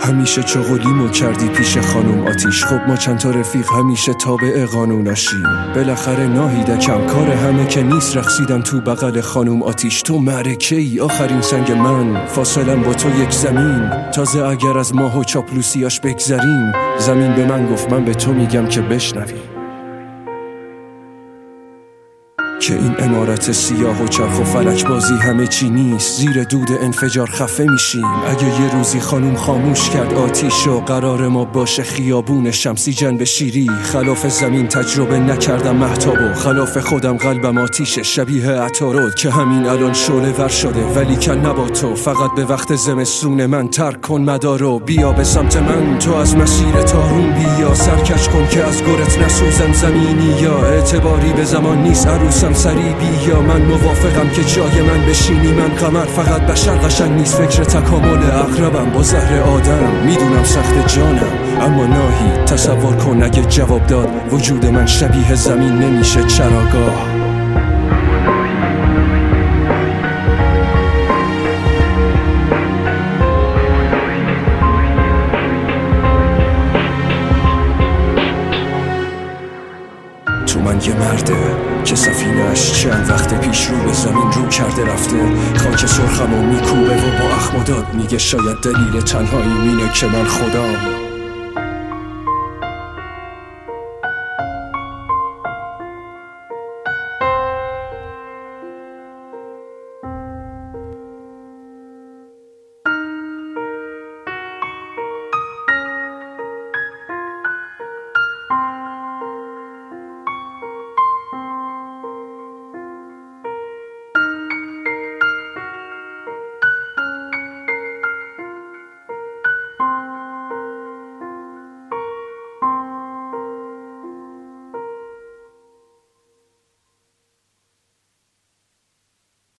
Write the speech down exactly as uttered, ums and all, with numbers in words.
همیشه چغلیمو کردی پیش خانوم آتیش. خب ما چند تا رفیق همیشه تابع قانوناشیم. بالاخره ناهیدکم کار همه که نیست رقصیدم تو بغل خانوم آتیش. تو معرکه ای آخرین سنگ من، فاصلم با تو یک زمین. تازه اگر از ماه و چاپلوسیاش بگذریم، زمین به من گفت من به تو میگم که بشنوی که این امارت سیاه و چرخ و فلک بازی همه چی نیست. زیر دود انفجار خفه میشیم. اگه یه روزی خانوم خاموش کرد آتیش و قرار ما باشه خیابون شمسی جنب شیری، خلاف زمین تجربه نکردم مهتاب و خلاف خودم قلبم آتیش شبیه عطارد که همین الان شعله ور شده. ولی کن نبا تو فقط به وقت زمستون من ترک کن مدارو، بیا به سمت من تو از مسیر تارون بیا. سرکش کن که از گرت نسوزن زمینی یا اعتباری به زمان نیست عروسم سری بیا. من موافقم که جای من بشینی، من قمر فقط بشر قشنگ نیست فکر تکامل اقربم با زهر آدم. میدونم سخت جانم اما ناهی تصور کن اگه جواب داد وجود من شبیه زمین نمیشه چراگاه. تو من یه مرده که سفینه‌اش چند وقت پیش رو به زمین رو کرده رفته. خاک سرخمو میکوبه و با اخم و داد میگه شاید دلیل تنهایی مینه که من خودم.